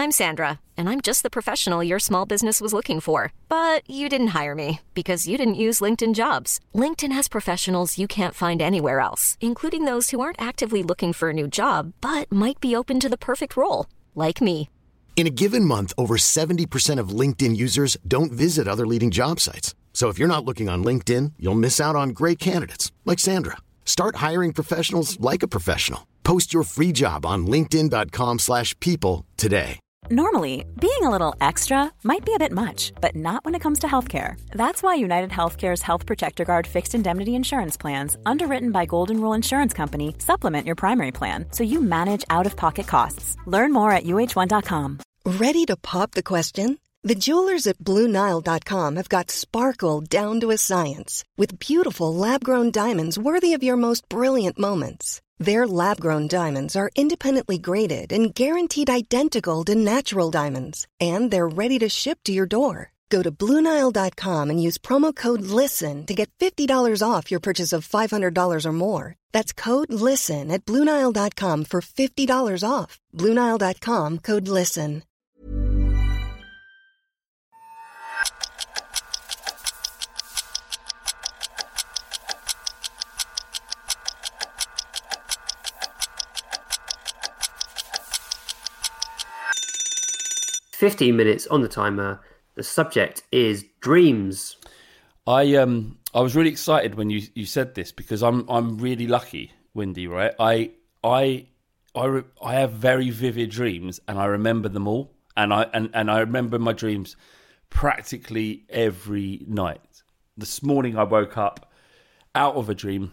I'm Sandra, and I'm just the professional your small business was looking for. But you didn't hire me because you didn't use LinkedIn Jobs. LinkedIn has professionals you can't find anywhere else, including those who aren't actively looking for a new job, but might be open to the perfect role, like me. In a given month, over 70% of LinkedIn users don't visit other leading job sites. So if you're not looking on LinkedIn, you'll miss out on great candidates like Sandra. Start hiring professionals like a professional. Post your free job on linkedin.com/people today. Normally, being a little extra might be a bit much, but not when it comes to healthcare. That's why United Healthcare's Health Protector Guard fixed indemnity insurance plans, underwritten by Golden Rule Insurance Company, supplement your primary plan so you manage out-of-pocket costs. Learn more at uh1.com. Ready to pop the question? The jewelers at BlueNile.com have got sparkle down to a science with beautiful lab-grown diamonds worthy of your most brilliant moments. Their lab-grown diamonds are independently graded and guaranteed identical to natural diamonds, and they're ready to ship to your door. Go to BlueNile.com and use promo code LISTEN to get $50 off your purchase of $500 or more. That's code LISTEN at BlueNile.com for $50 off. BlueNile.com, code LISTEN. "15 minutes on the timer. The subject is dreams." I was really excited when you said this because I'm really lucky, Windy. Right? I have very vivid dreams and I remember them all, and I remember my dreams practically every night. This morning I woke up out of a dream.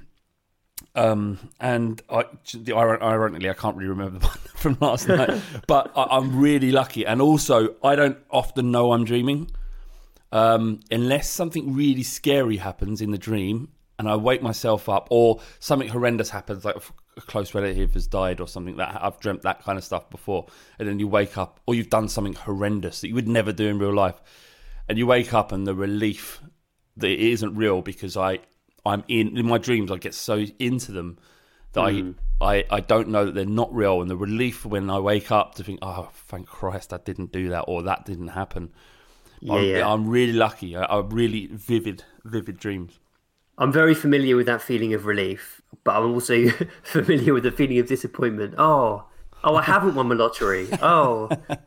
And ironically, I can't really remember the one from last night, but I'm really lucky. And also, I don't often know I'm dreaming, unless something really scary happens in the dream and I wake myself up, or something horrendous happens, like a close relative has died or something. That I've dreamt that kind of stuff before, and then you wake up, or you've done something horrendous that you would never do in real life, and you wake up and the relief that it isn't real, because I'm in my dreams, I get so into them that I don't know that they're not real, and the relief when I wake up to think, oh, thank Christ I didn't do that, or that didn't happen. I'm really lucky. I have really vivid dreams. I'm very familiar with that feeling of relief, but I'm also familiar with the feeling of disappointment. Oh, I haven't won the lottery. Oh,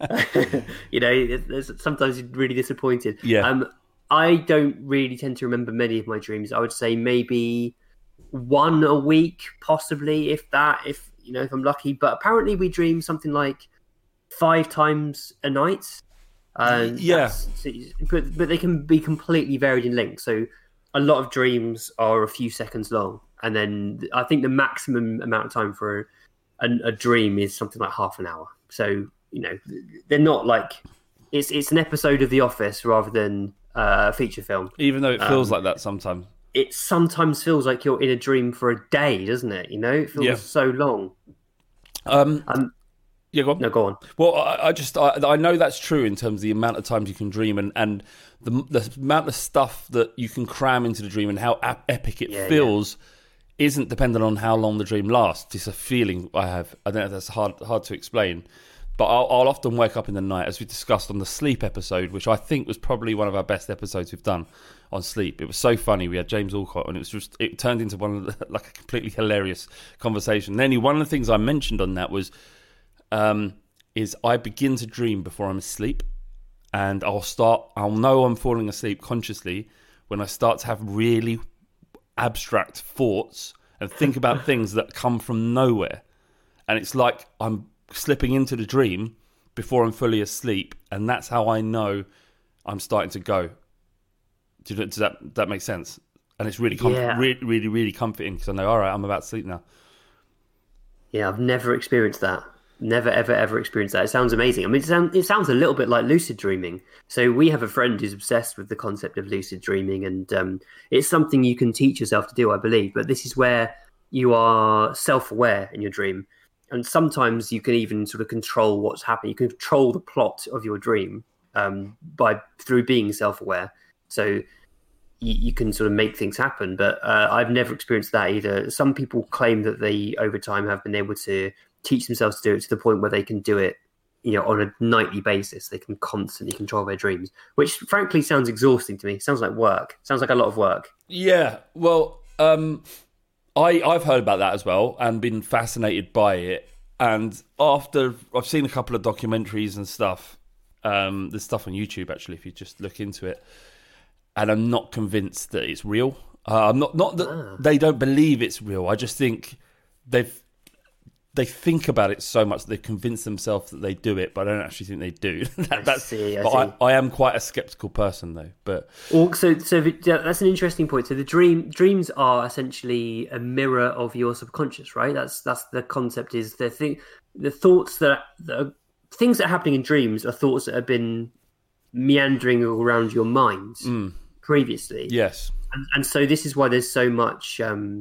sometimes you're really disappointed. Yeah. I don't really tend to remember many of my dreams. I would say maybe one a week, possibly, if I'm lucky. But apparently we dream something like 5 times a night. But they can be completely varied in length. So a lot of dreams are a few seconds long. And then I think the maximum amount of time for a dream is something like half an hour. So, they're not like... It's an episode of The Office rather than a feature film. Even though it feels like that sometimes. It sometimes feels like you're in a dream for a day, doesn't it? It feels so long. Yeah, go on. No, go on. Well, I know that's true in terms of the amount of times you can dream and the amount of stuff that you can cram into the dream and how epic it feels isn't dependent on how long the dream lasts. It's a feeling I have. I don't know if that's hard to explain. But I'll often wake up in the night, as we discussed on the sleep episode, which I think was probably one of our best episodes we've done on sleep. It was so funny. We had James Alcott, and it turned into one of a completely hilarious conversation. Then one of the things I mentioned on that was, is I begin to dream before I'm asleep, and I'll know I'm falling asleep consciously when I start to have really abstract thoughts and think about things that come from nowhere, and it's like I'm slipping into the dream before I'm fully asleep, and that's how I know I'm starting to go. Does that make sense? And it's really really, really comforting, because I know, all right, I'm about to sleep now. Yeah, I've never experienced that. Never, ever experienced that. It sounds amazing. I mean, it sounds a little bit like lucid dreaming. So we have a friend who's obsessed with the concept of lucid dreaming, and it's something you can teach yourself to do, I believe. But this is where you are self-aware in your dream. And sometimes you can even sort of control what's happening. You can control the plot of your dream through being self-aware. So you can sort of make things happen. But I've never experienced that either. Some people claim that they, over time, have been able to teach themselves to do it to the point where they can do it on a nightly basis. They can constantly control their dreams, which frankly sounds exhausting to me. Sounds like work. Sounds like a lot of work. Yeah, well, I've heard about that as well and been fascinated by it. And after I've seen a couple of documentaries and stuff, there's stuff on YouTube actually if you just look into it, and I'm not convinced that it's real. I'm not that they don't believe it's real. I just think they think about it so much that they convince themselves that they do it, but I don't actually think they do. I see. I am quite a skeptical person, though. But so that's an interesting point. So the dreams are essentially a mirror of your subconscious, right? That's the concept. Is the thoughts things that are happening in dreams are thoughts that have been meandering around your mind previously. Yes, and so this is why there's so much.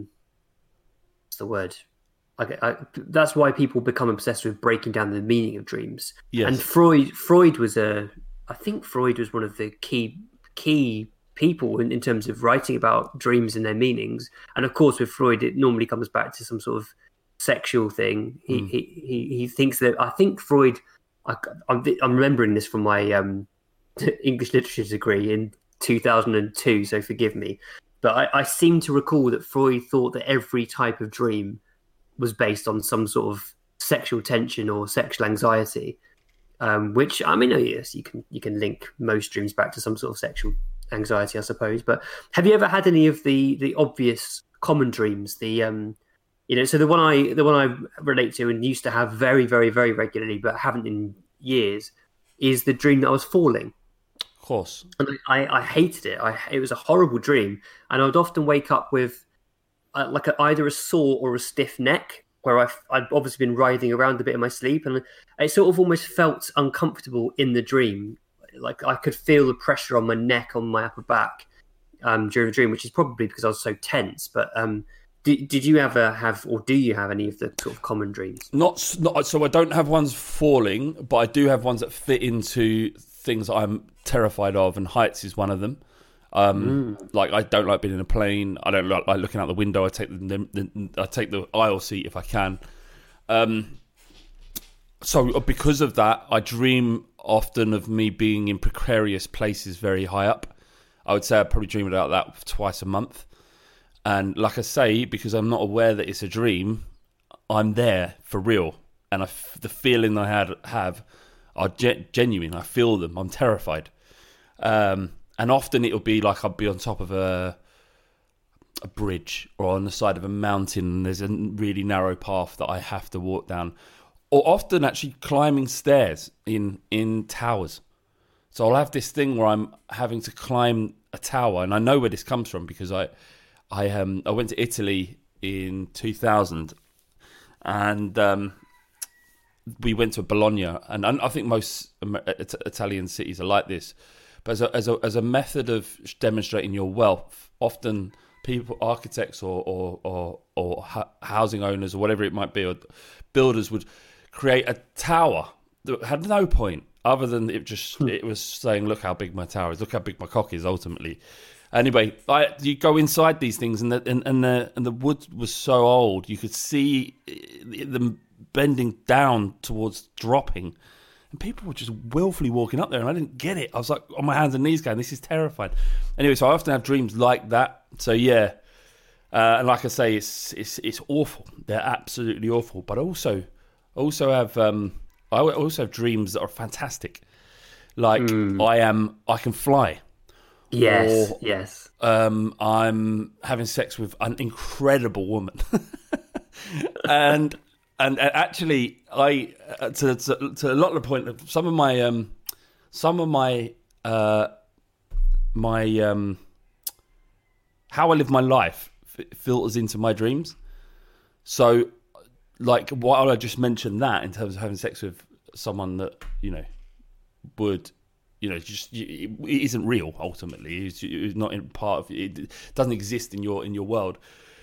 What's the word? That's why people become obsessed with breaking down the meaning of dreams. Yes. And Freud was I think Freud was one of the key people in terms of writing about dreams and their meanings. And of course, with Freud, it normally comes back to some sort of sexual thing. He thinks that, I think Freud, I'm remembering this from my English literature degree in 2002, so forgive me. But I seem to recall that Freud thought that every type of dream was based on some sort of sexual tension or sexual anxiety, which, I mean, yes, you can link most dreams back to some sort of sexual anxiety, I suppose. But have you ever had any of the obvious common dreams? So the one I relate to and used to have very, very, very regularly, but haven't in years, is the dream that I was falling. Of course. And I hated it. It was a horrible dream, and I would often wake up with either a sore or a stiff neck, where I'd obviously been writhing around a bit in my sleep, and it sort of almost felt uncomfortable in the dream. Like I could feel the pressure on my neck, on my upper back during the dream, which is probably because I was so tense. But did you ever have, or do you have any of the sort of common dreams? Not so I don't have ones falling, but I do have ones that fit into things that I'm terrified of, and heights is one of them. Like I don't like being in a plane. I don't like looking out the window. I take the aisle seat if I can. So because of that, I dream often of me being in precarious places very high up. I would say I probably dream about that twice a month. And like I say, because I'm not aware that it's a dream, I'm there for real. And the feeling I have are genuine. I feel them. I'm terrified. And often it'll be like I'll be on top of a bridge or on the side of a mountain, and there's a really narrow path that I have to walk down. Or often actually climbing stairs in towers. So I'll have this thing where I'm having to climb a tower, and I know where this comes from because I went to Italy in 2000, and we went to Bologna, and I think most Italian cities are like this. But as a method of demonstrating your wealth, often people, architects or housing owners or whatever it might be, or builders would create a tower that had no point other than it was saying, look how big my tower is, look how big my cock is ultimately. Anyway, you go inside these things, and the wood was so old you could see them bending down towards dropping. And people were just willfully walking up there, and I didn't get it. I was like on my hands and knees going, this is terrifying. Anyway, so I often have dreams like that. So yeah, and like I say, it's awful. They're absolutely awful. But I also have I also have dreams that are fantastic. Like I can fly. Yes, or, yes. I'm having sex with an incredible woman, and actually, I to a lot of the point, some of my how I live my life filters into my dreams. So, like, while I just mentioned that in terms of having sex with someone that would. It isn't real. Ultimately, it's not in part of it. It doesn't exist in your world.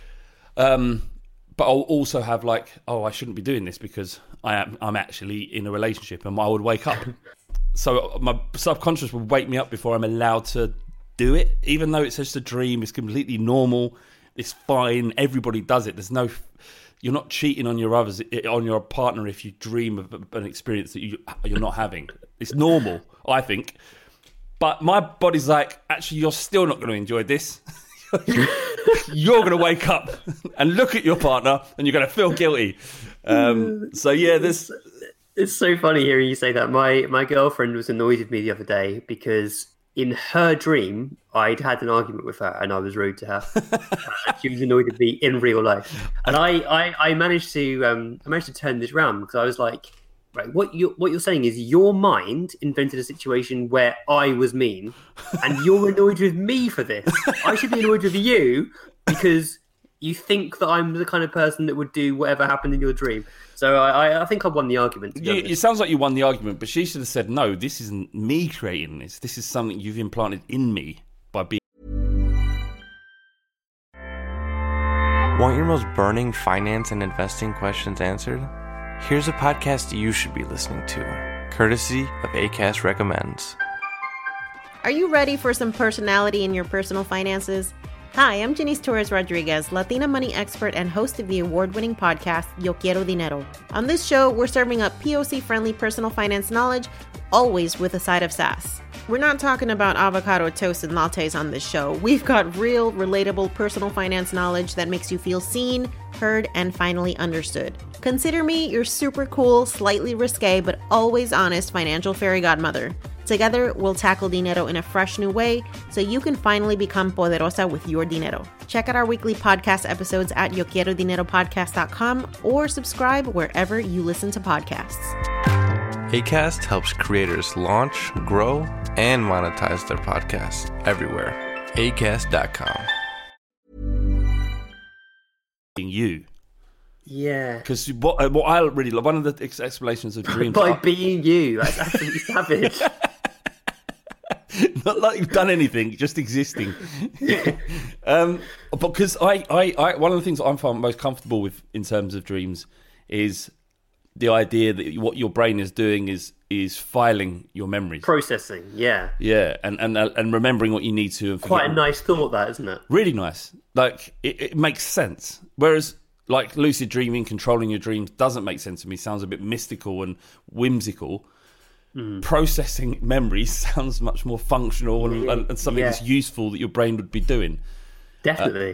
But I'll also have like, I shouldn't be doing this because I'm actually in a relationship, and I would wake up. So my subconscious would wake me up before I'm allowed to do it, even though it's just a dream. It's completely normal. It's fine. Everybody does it. There's no, you're not cheating on your partner if you dream of an experience that you're not having. It's normal, I think. But my body's like, actually, you're still not going to enjoy this. You're going to wake up and look at your partner and you're going to feel guilty. So yeah, it's so funny hearing you say that. My girlfriend was annoyed with me the other day because in her dream, I'd had an argument with her and I was rude to her. She was annoyed with me in real life. And I managed to turn this round because I was like, right, what you're saying is your mind invented a situation where I was mean and you're annoyed with me for this. I should be annoyed with you because you think that I'm the kind of person that would do whatever happened in your dream. So I think I won the argument. It sounds like you won the argument, but she should have said, no, this isn't me creating this. This is something you've implanted in me by being... Want your most burning finance and investing questions answered? Here's a podcast you should be listening to, courtesy of Acast Recommends. Are you ready for some personality in your personal finances? Hi, I'm Janice Torres-Rodriguez, Latina money expert and host of the award-winning podcast, Yo Quiero Dinero. On this show, we're serving up POC-friendly personal finance knowledge, always with a side of sass. We're not talking about avocado toast and lattes on this show. We've got real, relatable personal finance knowledge that makes you feel seen, heard, and finally understood. Consider me your super cool, slightly risque, but always honest financial fairy godmother. Together, we'll tackle dinero in a fresh new way so you can finally become poderosa with your dinero. Check out our weekly podcast episodes at YoQuieroDineroPodcast.com or subscribe wherever you listen to podcasts. Acast helps creators launch, grow, and monetize their podcasts everywhere. Acast.com. You. Yeah. Because what I really love, one of the explanations of dreams... By being you. That's absolutely savage. Not like you've done anything, just existing. Because I one of the things that I'm most comfortable with in terms of dreams is the idea that what your brain is doing is filing your memories, processing. Yeah, and remembering what you need to. And quite a nice thought, that, isn't it? Really nice. Like it makes sense. Whereas like lucid dreaming, controlling your dreams, doesn't make sense to me. Sounds a bit mystical and whimsical. Processing memories sounds much more functional and something that's useful that your brain would be doing. Definitely.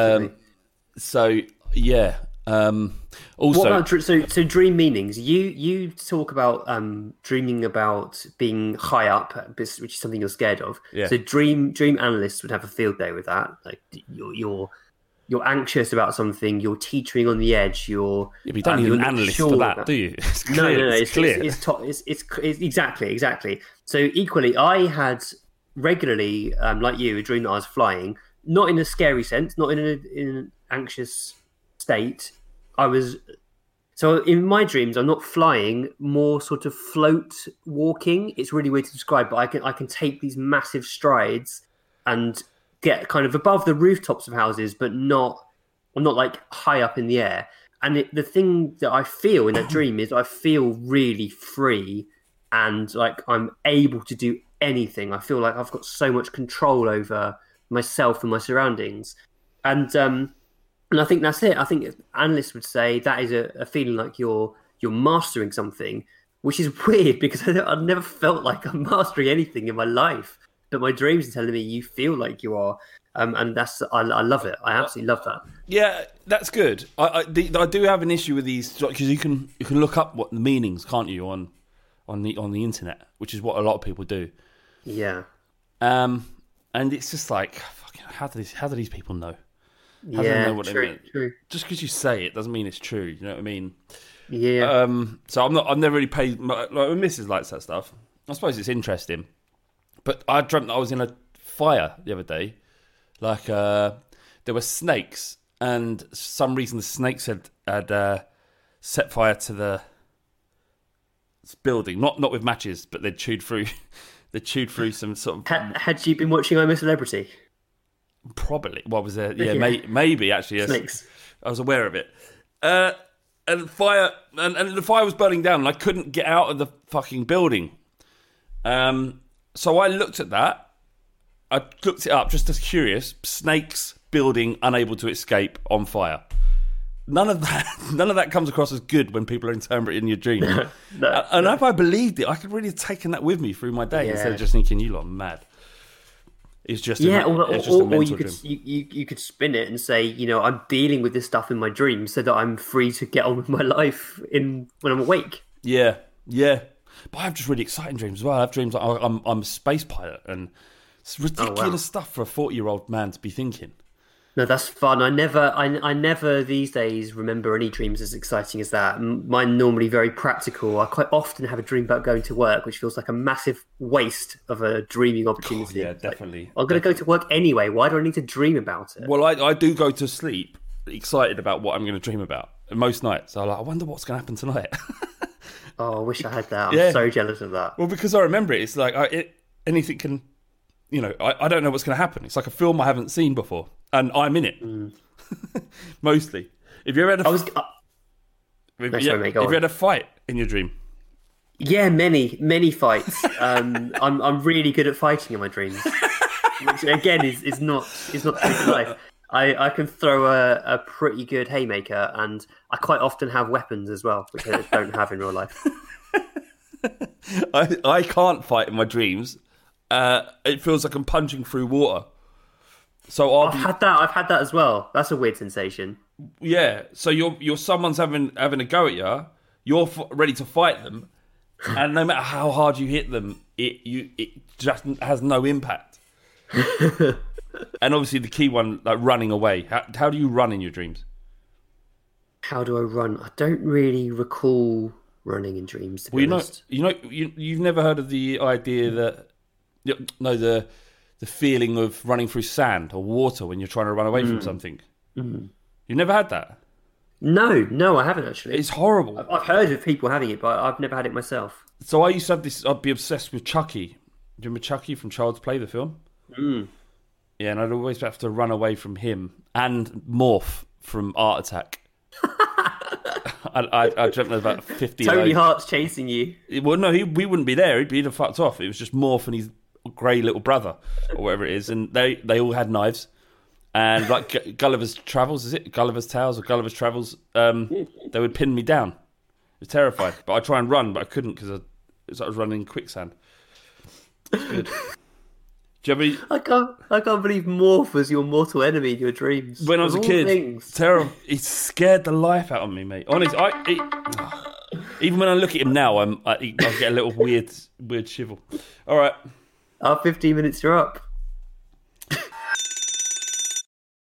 So yeah. Also, what about so dream meanings? You talk about dreaming about being high up, which is something you're scared of. Yeah. So dream analysts would have a field day with that. Like you're anxious about something, you're teetering on the edge, you don't need an analyst for that, do you? It's clear. No, it's clear. It's exactly. So equally, I had regularly, like you, a dream that I was flying, not in a scary sense, not in an anxious state. So in my dreams, I'm not flying, more sort of float walking. It's really weird to describe, but I can take these massive strides and get kind of above the rooftops of houses, but I'm not like high up in the air. And the thing that I feel in that dream is I feel really free and like I'm able to do anything. I feel like I've got so much control over myself and my surroundings. And I think that's it. I think analysts would say that is a feeling like you're mastering something, which is weird because I've never felt like I'm mastering anything in my life. But my dreams are telling me you feel like you are, and I love it. I absolutely love that. Yeah, that's good. I do have an issue with these because you can look up what the meanings, can't you, on the internet, which is what a lot of people do. Yeah. And it's just like, fucking, how do these people know? How do they know what they mean? True. Just because you say it doesn't mean it's true. You know what I mean? Yeah. So I've never really paid. Like my missus likes that stuff. I suppose it's interesting. But I dreamt that I was in a fire the other day. Like, there were snakes, and for some reason the snakes had set fire to the building. Not with matches, but they'd chewed through some sort of... Had you been watching I'm a Celebrity? Probably. What was there? Yeah, maybe, actually, yes. Snakes. I was aware of it. And the fire was burning down, and I couldn't get out of the fucking building. So I looked at that. I looked it up just as curious. Snakes building unable to escape on fire. none of that comes across as good when people are interpreting your dream. And if I believed it, I could really have taken that with me through my day instead of just thinking, you lot are mad. It's just a mental you could you could spin it and say, I'm dealing with this stuff in my dreams so that I'm free to get on with my life when I'm awake. Yeah. But I have just really exciting dreams as well. I have dreams like I'm a space pilot, and it's ridiculous stuff for a 40-year-old man to be thinking. No, that's fun. I never these days remember any dreams as exciting as that. Mine normally very practical. I quite often have a dream about going to work, which feels like a massive waste of a dreaming opportunity. Yeah, definitely. I'm going to go to work anyway. Why do I need to dream about it? Well, I do go to sleep excited about what I'm going to dream about most nights. I wonder what's going to happen tonight. Oh, I wish I had that. I'm so jealous of that. Well, because I remember it. It's like anything can, I don't know what's going to happen. It's like a film I haven't seen before. And I'm in it, mostly. If you ever had a had a fight in your dream? Yeah, many fights. I'm really good at fighting in my dreams, which again is not true to life. I can throw a pretty good haymaker, and I quite often have weapons as well, which I don't have in real life. I can't fight in my dreams. It feels like I'm punching through water. So I've had that as well. That's a weird sensation. Yeah. So you're someone's having a go at you. You're ready to fight them, and no matter how hard you hit them, it just has no impact. And obviously the key one, like running away. How do you run in your dreams? How do I run? I don't really recall running in dreams. To be honest. You've never heard of the idea that the feeling of running through sand or water when you're trying to run away from something. You've never had that? No, I haven't actually. It's horrible. I've heard of people having it, but I've never had it myself. So I used to have this. I'd be obsessed with Chucky. Do you remember Chucky from Child's Play, the film? Yeah, and I'd always have to run away from him and Morph from Art Attack. I dreamt of about 50. Tony Hart's chasing you. Well, no, we wouldn't be there. He'd have fucked off. It was just Morph and his grey little brother, or whatever it is, and they all had knives. And like Gulliver's Travels, is it Gulliver's Tales or Gulliver's Travels? They would pin me down. I was terrified, but I'd try and run, but I couldn't because I was running in quicksand. It's good. Do you have I can't believe Morph was your mortal enemy in your dreams. When I was a kid, terrible. He scared the life out of me, mate. Honestly, even when I look at him now, I get a little weird shiver. All right. Our 15 minutes are up.